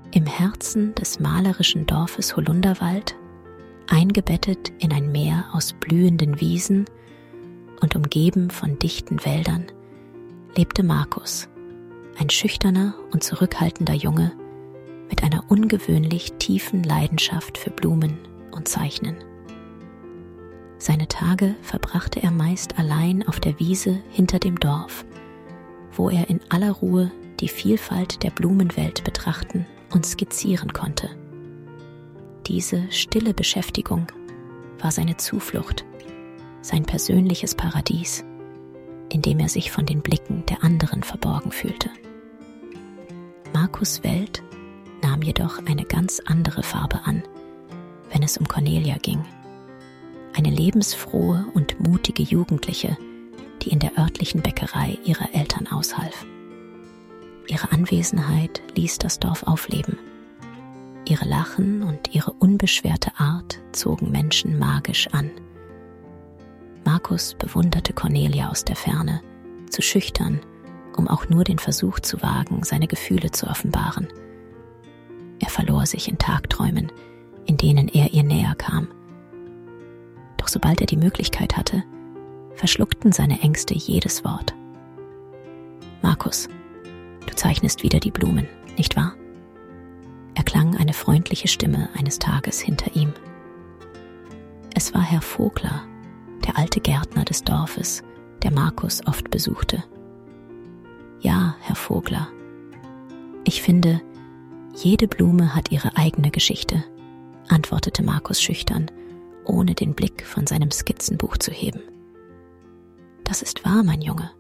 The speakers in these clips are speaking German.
Im Herzen des malerischen Dorfes Holunderwald, eingebettet in ein Meer aus blühenden Wiesen und umgeben von dichten Wäldern, lebte Markus, ein schüchterner und zurückhaltender Junge mit einer ungewöhnlich tiefen Leidenschaft für Blumen und Zeichnen. Seine Tage verbrachte er meist allein auf der Wiese hinter dem Dorf, wo er in aller Ruhe die Vielfalt der Blumenwelt betrachten und skizzieren konnte. Diese stille Beschäftigung war seine Zuflucht, sein persönliches Paradies, in dem er sich von den Blicken der anderen verborgen fühlte. Markus' Welt nahm jedoch eine ganz andere Farbe an, wenn es um Cornelia ging. Eine lebensfrohe und mutige Jugendliche, die in der örtlichen Bäckerei ihrer Eltern aushalf. Ihre Anwesenheit ließ das Dorf aufleben. Ihre Lachen und ihre unbeschwerte Art zogen Menschen magisch an. Markus bewunderte Cornelia aus der Ferne, zu schüchtern, um auch nur den Versuch zu wagen, seine Gefühle zu offenbaren. Er verlor sich in Tagträumen, in denen er ihr näher kam. Doch sobald er die Möglichkeit hatte, verschluckten seine Ängste jedes Wort. »Markus, du zeichnest wieder die Blumen, nicht wahr?« erklang eine freundliche Stimme eines Tages hinter ihm. Es war Herr Vogler, der alte Gärtner des Dorfes, der Markus oft besuchte. »Ja, Herr Vogler, ich finde, jede Blume hat ihre eigene Geschichte«, antwortete Markus schüchtern, ohne den Blick von seinem Skizzenbuch zu heben. »Das ist wahr, mein Junge.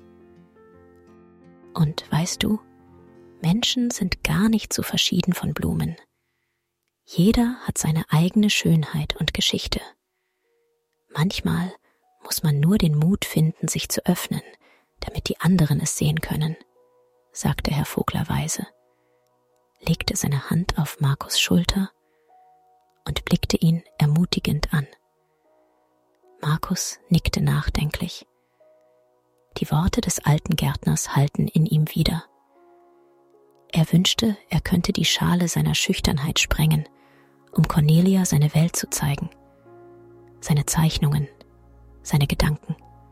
Und weißt du, Menschen sind gar nicht so verschieden von Blumen. Jeder hat seine eigene Schönheit und Geschichte. Manchmal muss man nur den Mut finden, sich zu öffnen, damit die anderen es sehen können«, sagte Herr Vogler weise, legte seine Hand auf Markus' Schulter und blickte ihn ermutigend an. Markus nickte nachdenklich. Die Worte des alten Gärtners hallten in ihm wider. Er wünschte, er könnte die Schale seiner Schüchternheit sprengen, um Cornelia seine Welt zu zeigen, seine Zeichnungen, seine Gedanken.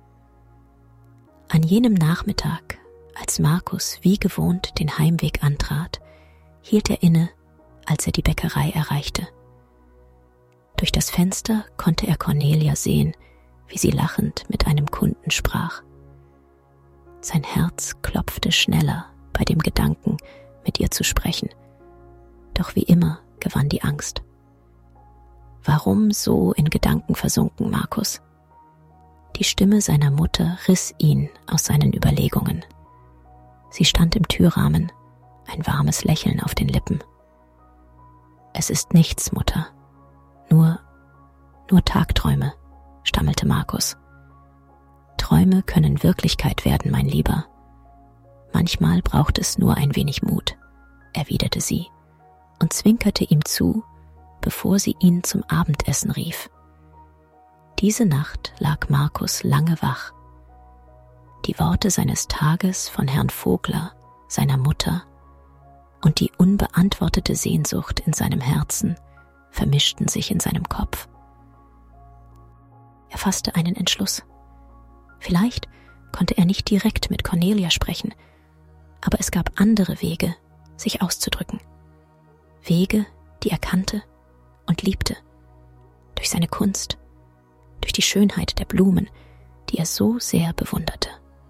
An jenem Nachmittag, als Markus wie gewohnt den Heimweg antrat, hielt er inne, als er die Bäckerei erreichte. Durch das Fenster konnte er Cornelia sehen, wie sie lachend mit einem Kunden sprach. Sein Herz klopfte schneller bei dem Gedanken, mit ihr zu sprechen. Doch wie immer gewann die Angst. Warum so in Gedanken versunken, Markus? Die Stimme seiner Mutter riss ihn aus seinen Überlegungen. Sie stand im Türrahmen, ein warmes Lächeln auf den Lippen. »Es ist nichts, Mutter. Nur Tagträume«, stammelte Markus. »Träume können Wirklichkeit werden, mein Lieber. Manchmal braucht es nur ein wenig Mut«, erwiderte sie und zwinkerte ihm zu, bevor sie ihn zum Abendessen rief. Diese Nacht lag Markus lange wach. Die Worte seines Tages von Herrn Vogler, seiner Mutter und die unbeantwortete Sehnsucht in seinem Herzen vermischten sich in seinem Kopf. Er fasste einen Entschluss. Vielleicht konnte er nicht direkt mit Cornelia sprechen, aber es gab andere Wege, sich auszudrücken. Wege, die er kannte und liebte. Durch seine Kunst, durch die Schönheit der Blumen, die er so sehr bewunderte.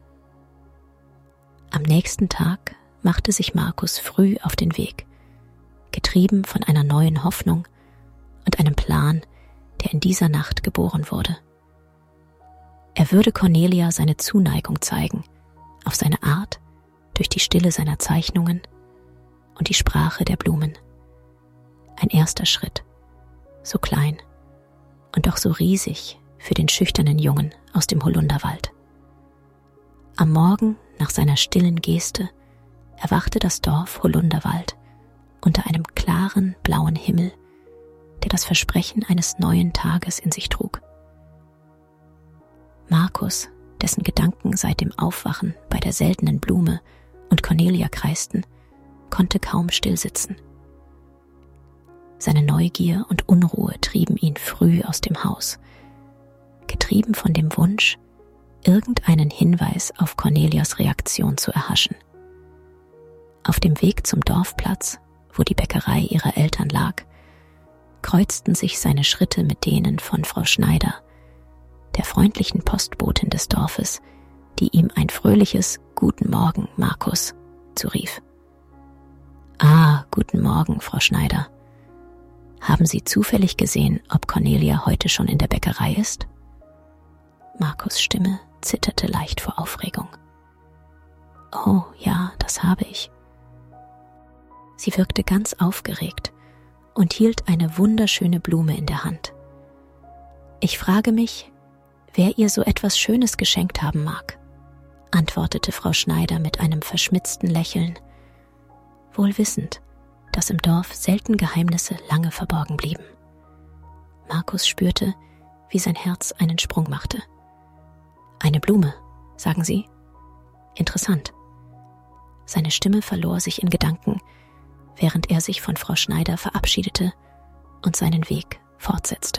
Am nächsten Tag machte sich Markus früh auf den Weg, getrieben von einer neuen Hoffnung und einem Plan, der in dieser Nacht geboren wurde. Er würde Cornelia seine Zuneigung zeigen, auf seine Art, durch die Stille seiner Zeichnungen und die Sprache der Blumen. Ein erster Schritt, so klein und doch so riesig für den schüchternen Jungen aus dem Holunderwald. Am Morgen nach seiner stillen Geste erwachte das Dorf Holunderwald unter einem klaren blauen Himmel, der das Versprechen eines neuen Tages in sich trug. Markus, dessen Gedanken seit dem Aufwachen bei der seltenen Blume und Cornelia kreisten, konnte kaum still sitzen. Seine Neugier und Unruhe trieben ihn früh aus dem Haus, getrieben von dem Wunsch, irgendeinen Hinweis auf Cornelias Reaktion zu erhaschen. Auf dem Weg zum Dorfplatz, wo die Bäckerei ihrer Eltern lag, kreuzten sich seine Schritte mit denen von Frau Schneider, der freundlichen Postbotin des Dorfes, die ihm ein fröhliches »Guten Morgen, Markus« zurief. »Ah, guten Morgen, Frau Schneider. Haben Sie zufällig gesehen, ob Cornelia heute schon in der Bäckerei ist?« Markus' Stimme zitterte leicht vor Aufregung. »Oh ja, das habe ich.« Sie wirkte ganz aufgeregt und hielt eine wunderschöne Blume in der Hand. »Ich frage mich, wer ihr so etwas Schönes geschenkt haben mag«, antwortete Frau Schneider mit einem verschmitzten Lächeln, wohl wissend, dass im Dorf selten Geheimnisse lange verborgen blieben. Markus spürte, wie sein Herz einen Sprung machte. »Eine Blume, sagen Sie? Interessant.« Seine Stimme verlor sich in Gedanken, während er sich von Frau Schneider verabschiedete und seinen Weg fortsetzte.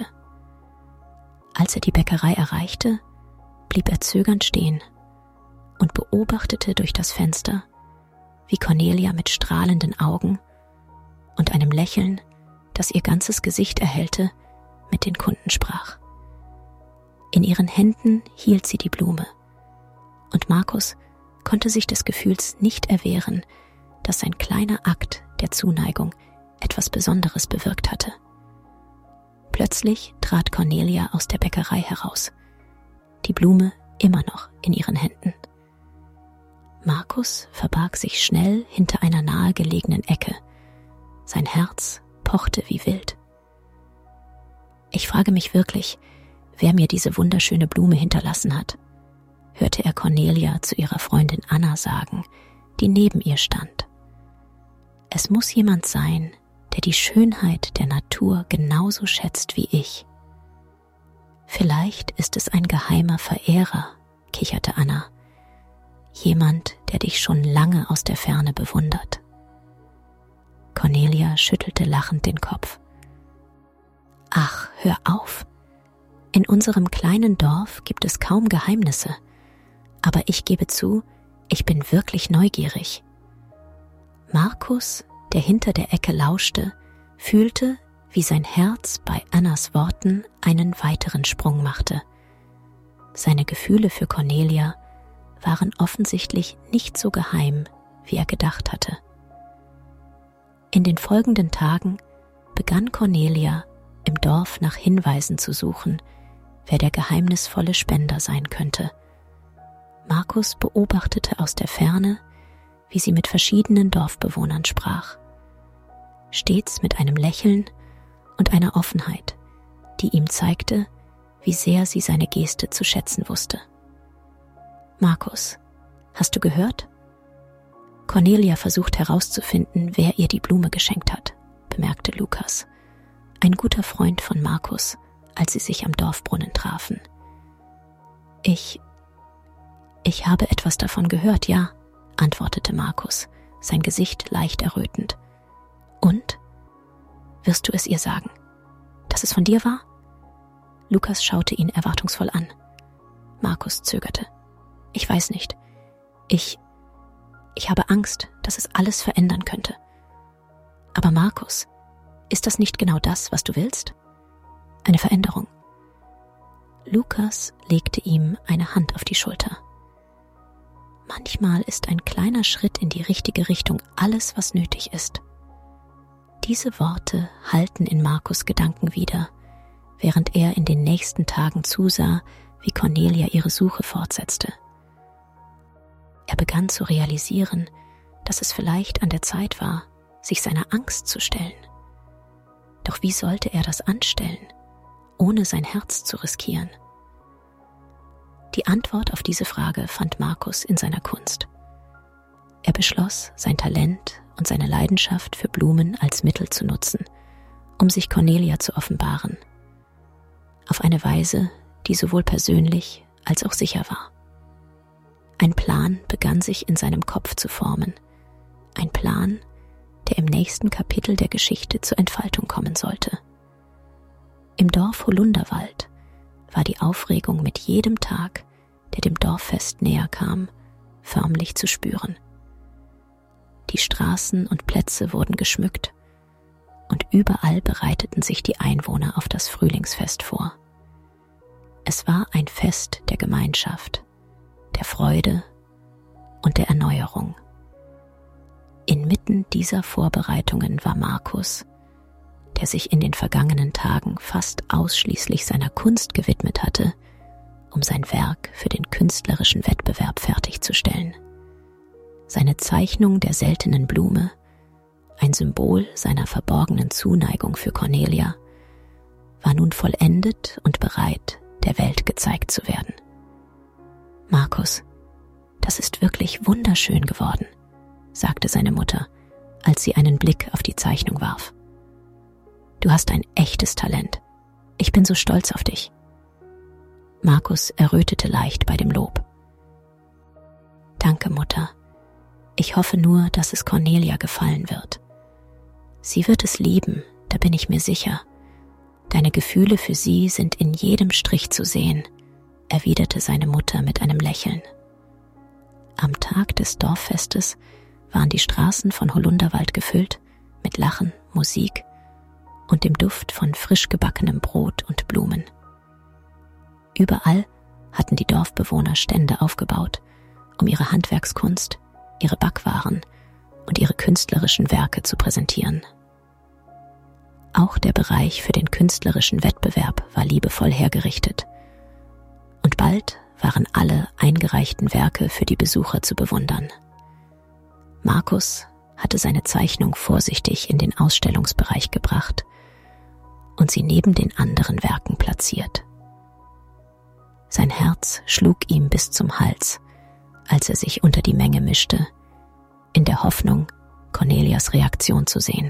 Als er die Bäckerei erreichte, blieb er zögernd stehen und beobachtete durch das Fenster, wie Cornelia mit strahlenden Augen und einem Lächeln, das ihr ganzes Gesicht erhellte, mit den Kunden sprach. In ihren Händen hielt sie die Blume, und Markus konnte sich des Gefühls nicht erwehren, dass sein kleiner Akt der Zuneigung etwas Besonderes bewirkt hatte. Plötzlich trat Cornelia aus der Bäckerei heraus, die Blume immer noch in ihren Händen. Markus verbarg sich schnell hinter einer nahegelegenen Ecke. Sein Herz pochte wie wild. »Ich frage mich wirklich, wer mir diese wunderschöne Blume hinterlassen hat«, hörte er Cornelia zu ihrer Freundin Anna sagen, die neben ihr stand. »Es muss jemand sein, der die Schönheit der Natur genauso schätzt wie ich.« »Vielleicht ist es ein geheimer Verehrer«, kicherte Anna. »Jemand, der dich schon lange aus der Ferne bewundert.« Cornelia schüttelte lachend den Kopf. »Ach, hör auf. In unserem kleinen Dorf gibt es kaum Geheimnisse, aber ich gebe zu, ich bin wirklich neugierig.« Markus, der hinter der Ecke lauschte, fühlte, wie sein Herz bei Annas Worten einen weiteren Sprung machte. Seine Gefühle für Cornelia waren offensichtlich nicht so geheim, wie er gedacht hatte. In den folgenden Tagen begann Cornelia, im Dorf nach Hinweisen zu suchen, wer der geheimnisvolle Spender sein könnte. Markus beobachtete aus der Ferne, wie sie mit verschiedenen Dorfbewohnern sprach. Stets mit einem Lächeln und einer Offenheit, die ihm zeigte, wie sehr sie seine Geste zu schätzen wusste. »Markus, hast du gehört? Cornelia versucht herauszufinden, wer ihr die Blume geschenkt hat«, bemerkte Lukas, ein guter Freund von Markus, als sie sich am Dorfbrunnen trafen. Ich habe etwas davon gehört, ja«, antwortete Markus, sein Gesicht leicht errötend. »Und? Wirst du es ihr sagen, dass es von dir war?« Lukas schaute ihn erwartungsvoll an. Markus zögerte. »Ich weiß nicht. Ich habe Angst, dass es alles verändern könnte. Aber Markus, ist das nicht genau das, was du willst? Eine Veränderung?« Lukas legte ihm eine Hand auf die Schulter. »Manchmal ist ein kleiner Schritt in die richtige Richtung alles, was nötig ist.« Diese Worte hallten in Markus' Gedanken wieder, während er in den nächsten Tagen zusah, wie Cornelia ihre Suche fortsetzte. Er begann zu realisieren, dass es vielleicht an der Zeit war, sich seiner Angst zu stellen. Doch wie sollte er das anstellen, ohne sein Herz zu riskieren? Die Antwort auf diese Frage fand Markus in seiner Kunst. Er beschloss, sein Talent und seine Leidenschaft für Blumen als Mittel zu nutzen, um sich Cornelia zu offenbaren. Auf eine Weise, die sowohl persönlich als auch sicher war. Ein Plan begann sich in seinem Kopf zu formen. Ein Plan, der im nächsten Kapitel der Geschichte zur Entfaltung kommen sollte. Im Dorf Holunderwald war die Aufregung mit jedem Tag, der dem Dorffest näher kam, förmlich zu spüren. Die Straßen und Plätze wurden geschmückt und überall bereiteten sich die Einwohner auf das Frühlingsfest vor. Es war ein Fest der Gemeinschaft, der Freude und der Erneuerung. Inmitten dieser Vorbereitungen war Markus, der sich in den vergangenen Tagen fast ausschließlich seiner Kunst gewidmet hatte, um sein Werk für den künstlerischen Wettbewerb fertigzustellen. Seine Zeichnung der seltenen Blume, ein Symbol seiner verborgenen Zuneigung für Cornelia, war nun vollendet und bereit, der Welt gezeigt zu werden. »Markus, das ist wirklich wunderschön geworden«, sagte seine Mutter, als sie einen Blick auf die Zeichnung warf. »Du hast ein echtes Talent. Ich bin so stolz auf dich.« Markus errötete leicht bei dem Lob. »Danke, Mutter. Ich hoffe nur, dass es Cornelia gefallen wird. Sie wird es lieben, da bin ich mir sicher. Deine Gefühle für sie sind in jedem Strich zu sehen«, erwiderte seine Mutter mit einem Lächeln. Am Tag des Dorffestes waren die Straßen von Holunderwald gefüllt mit Lachen, Musik und dem Duft von frisch gebackenem Brot und Blumen. Überall hatten die Dorfbewohner Stände aufgebaut, um ihre Handwerkskunst, ihre Backwaren und ihre künstlerischen Werke zu präsentieren. Auch der Bereich für den künstlerischen Wettbewerb war liebevoll hergerichtet, und bald waren alle eingereichten Werke für die Besucher zu bewundern. Markus hatte seine Zeichnung vorsichtig in den Ausstellungsbereich gebracht und sie neben den anderen Werken platziert. Sein Herz schlug ihm bis zum Hals, als er sich unter die Menge mischte, in der Hoffnung, Cornelias Reaktion zu sehen.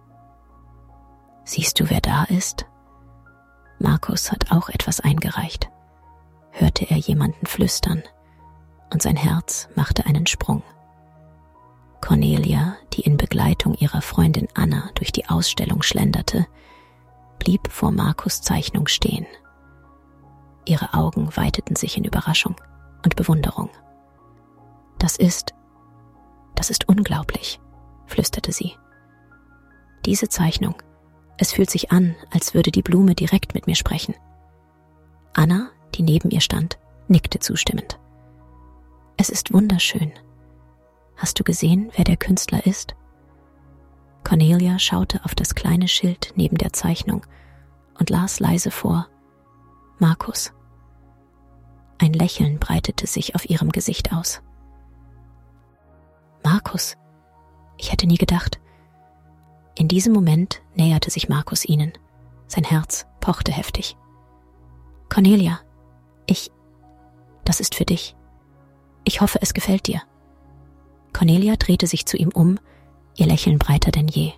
»Siehst du, wer da ist?« Markus hat auch etwas eingereicht, hörte er jemanden flüstern, und sein Herz machte einen Sprung. Cornelia, die in Begleitung ihrer Freundin Anna durch die Ausstellung schlenderte, blieb vor Markus' Zeichnung stehen. Ihre Augen weiteten sich in Überraschung und Bewunderung. Das ist unglaublich«, flüsterte sie. »Diese Zeichnung, es fühlt sich an, als würde die Blume direkt mit mir sprechen.« Anna, die neben ihr stand, nickte zustimmend. »Es ist wunderschön. Hast du gesehen, wer der Künstler ist?« Cornelia schaute auf das kleine Schild neben der Zeichnung und las leise vor: »Markus.« Ein Lächeln breitete sich auf ihrem Gesicht aus. »Markus, ich hätte nie gedacht.« In diesem Moment näherte sich Markus ihnen. Sein Herz pochte heftig. »Cornelia, das ist für dich. Ich hoffe, es gefällt dir.« Cornelia drehte sich zu ihm um, ihr Lächeln breiter denn je.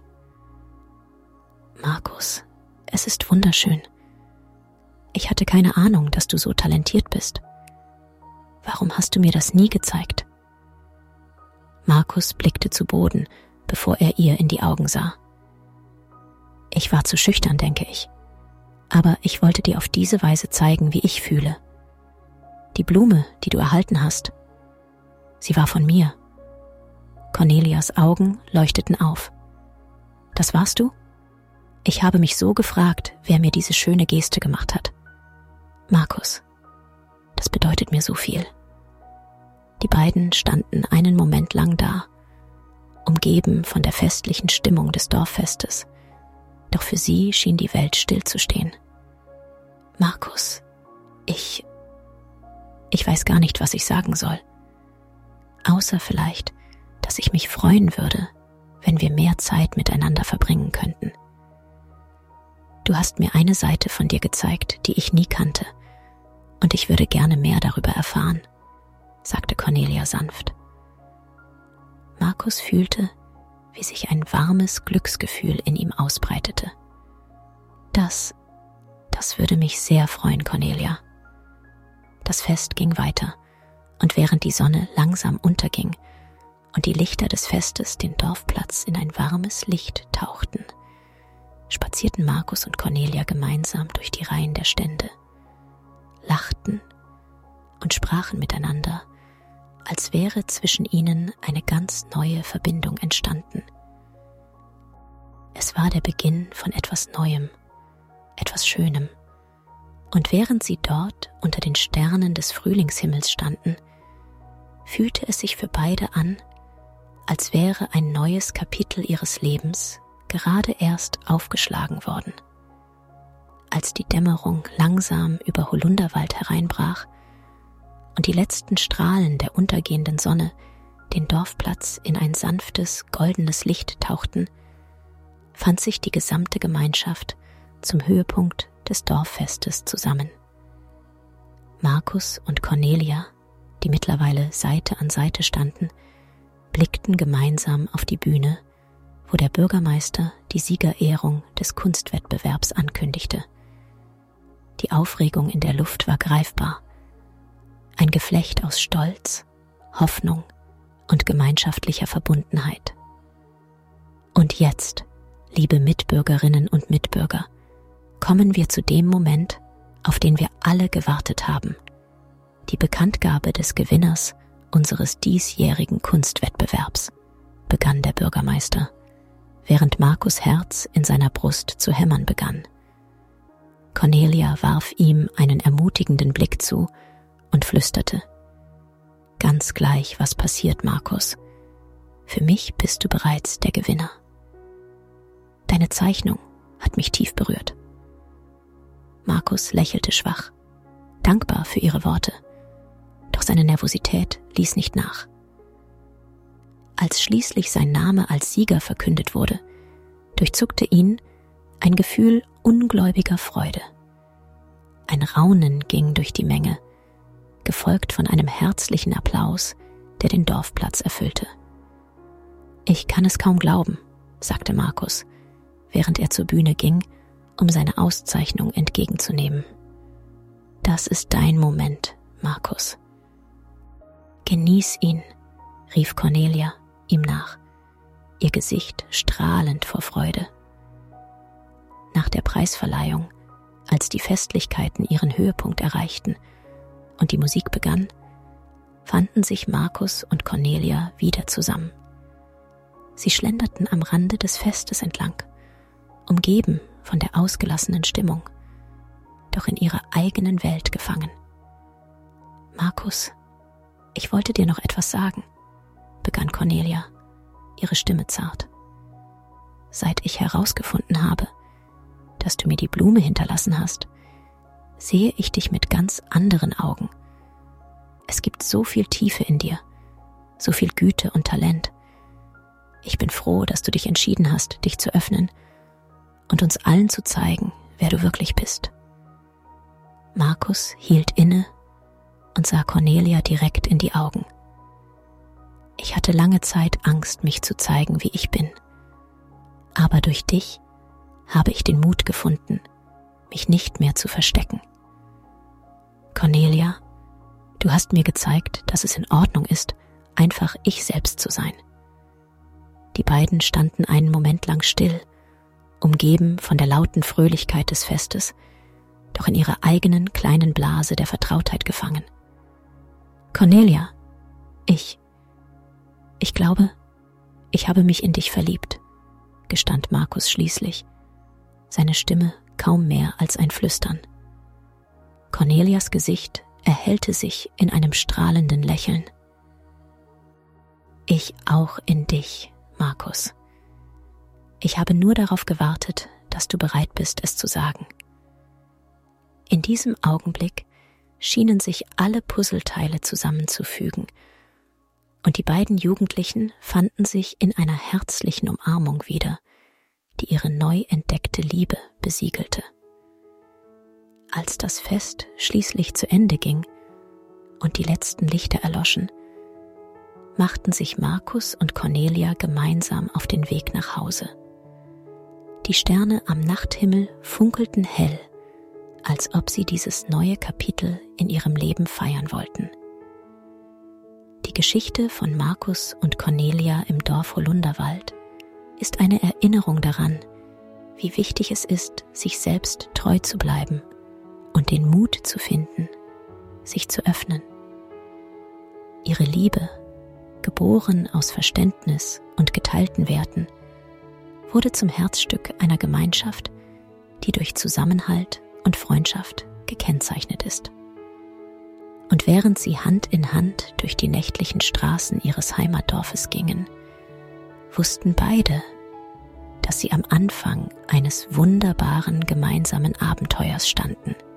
»Markus, es ist wunderschön. Ich hatte keine Ahnung, dass du so talentiert bist. Warum hast du mir das nie gezeigt?« Markus blickte zu Boden, bevor er ihr in die Augen sah. »Ich war zu schüchtern, denke ich. Aber ich wollte dir auf diese Weise zeigen, wie ich fühle. Die Blume, die du erhalten hast, sie war von mir.« Cornelias Augen leuchteten auf. »Das warst du? Ich habe mich so gefragt, wer mir diese schöne Geste gemacht hat. Markus, das bedeutet mir so viel.« Die beiden standen einen Moment lang da, umgeben von der festlichen Stimmung des Dorffestes, doch für sie schien die Welt stillzustehen. »Markus, ich weiß gar nicht, was ich sagen soll. Außer vielleicht, dass ich mich freuen würde, wenn wir mehr Zeit miteinander verbringen könnten. Du hast mir eine Seite von dir gezeigt, die ich nie kannte, und ich würde gerne mehr darüber erfahren«, sagte Cornelia sanft. Markus fühlte, wie sich ein warmes Glücksgefühl in ihm ausbreitete. Das würde mich sehr freuen, Cornelia.« Das Fest ging weiter, und während die Sonne langsam unterging und die Lichter des Festes den Dorfplatz in ein warmes Licht tauchten, spazierten Markus und Cornelia gemeinsam durch die Reihen der Stände, lachten und sprachen miteinander, als wäre zwischen ihnen eine ganz neue Verbindung entstanden. Es war der Beginn von etwas Neuem, etwas Schönem, und während sie dort unter den Sternen des Frühlingshimmels standen, fühlte es sich für beide an, als wäre ein neues Kapitel ihres Lebens gerade erst aufgeschlagen worden. Als die Dämmerung langsam über Holunderwald hereinbrach und die letzten Strahlen der untergehenden Sonne den Dorfplatz in ein sanftes, goldenes Licht tauchten, fand sich die gesamte Gemeinschaft zum Höhepunkt des Dorffestes zusammen. Markus und Cornelia, die mittlerweile Seite an Seite standen, blickten gemeinsam auf die Bühne, wo der Bürgermeister die Siegerehrung des Kunstwettbewerbs ankündigte. Die Aufregung in der Luft war greifbar, ein Geflecht aus Stolz, Hoffnung und gemeinschaftlicher Verbundenheit. Und jetzt, liebe Mitbürgerinnen und Mitbürger, kommen wir zu dem Moment, auf den wir alle gewartet haben, die Bekanntgabe des Gewinners unseres diesjährigen Kunstwettbewerbs, begann der Bürgermeister, während Markus' Herz in seiner Brust zu hämmern begann. Cornelia warf ihm einen ermutigenden Blick zu und flüsterte: »Ganz gleich, was passiert, Markus. Für mich bist du bereits der Gewinner. Deine Zeichnung hat mich tief berührt.« Markus lächelte schwach, dankbar für ihre Worte, doch seine Nervosität ließ nicht nach. Als schließlich sein Name als Sieger verkündet wurde, durchzuckte ihn ein Gefühl ungläubiger Freude. Ein Raunen ging durch die Menge, gefolgt von einem herzlichen Applaus, der den Dorfplatz erfüllte. »Ich kann es kaum glauben«, sagte Markus, während er zur Bühne ging, um seine Auszeichnung entgegenzunehmen. »Das ist dein Moment, Markus.« »Genieß ihn«, rief Cornelia ihm nach, ihr Gesicht strahlend vor Freude. Nach der Preisverleihung, als die Festlichkeiten ihren Höhepunkt erreichten und die Musik begann, fanden sich Markus und Cornelia wieder zusammen. Sie schlenderten am Rande des Festes entlang, umgeben von der ausgelassenen Stimmung, doch in ihrer eigenen Welt gefangen. »Markus, ich wollte dir noch etwas sagen«, begann Cornelia, ihre Stimme zart. »Seit ich herausgefunden habe, dass du mir die Blume hinterlassen hast, sehe ich dich mit ganz anderen Augen. Es gibt so viel Tiefe in dir, so viel Güte und Talent. Ich bin froh, dass du dich entschieden hast, dich zu öffnen und uns allen zu zeigen, wer du wirklich bist.« Markus hielt inne und sah Cornelia direkt in die Augen. »Ich hatte lange Zeit Angst, mich zu zeigen, wie ich bin. Aber durch dich habe ich den Mut gefunden, mich nicht mehr zu verstecken. Cornelia, du hast mir gezeigt, dass es in Ordnung ist, einfach ich selbst zu sein.« Die beiden standen einen Moment lang still, umgeben von der lauten Fröhlichkeit des Festes, doch in ihrer eigenen kleinen Blase der Vertrautheit gefangen. »Cornelia, ich glaube, ich habe mich in dich verliebt«, gestand Markus schließlich, seine Stimme kaum mehr als ein Flüstern. Cornelias Gesicht erhellte sich in einem strahlenden Lächeln. »Ich auch in dich, Markus. Ich habe nur darauf gewartet, dass du bereit bist, es zu sagen.« In diesem Augenblick schienen sich alle Puzzleteile zusammenzufügen, und die beiden Jugendlichen fanden sich in einer herzlichen Umarmung wieder, die ihre neu entdeckte Liebe besiegelte. Als das Fest schließlich zu Ende ging und die letzten Lichter erloschen, machten sich Markus und Cornelia gemeinsam auf den Weg nach Hause. Die Sterne am Nachthimmel funkelten hell, als ob sie dieses neue Kapitel in ihrem Leben feiern wollten. Die Die Geschichte von Markus und Cornelia im Dorf Holunderwald ist eine Erinnerung daran, wie wichtig es ist, sich selbst treu zu bleiben und den Mut zu finden, sich zu öffnen. Ihre Liebe, geboren aus Verständnis und geteilten Werten, wurde zum Herzstück einer Gemeinschaft, die durch Zusammenhalt und Freundschaft gekennzeichnet ist. Und während sie Hand in Hand durch die nächtlichen Straßen ihres Heimatdorfes gingen, wussten beide, dass sie am Anfang eines wunderbaren gemeinsamen Abenteuers standen –